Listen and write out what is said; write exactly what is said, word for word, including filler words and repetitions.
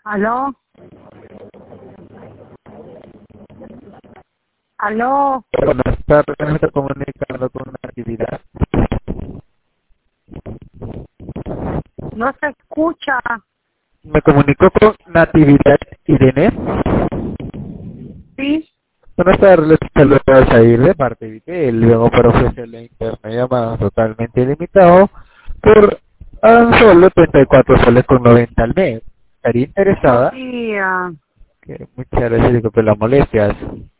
¿Aló? ¿Aló? Buenas tardes, me está comunicando con una actividad. No se escucha. Me comunicó con Natividad Irene. ¿Sí? Buenas tardes, les saludo a Zair de parte de Vitel. Luego para ofrecerle internet llamada totalmente ilimitado por a solo treinta y cuatro soles con noventa al mes. ¿Estaría interesada? Sí, ah, Que muchas gracias, disculpe las molestias.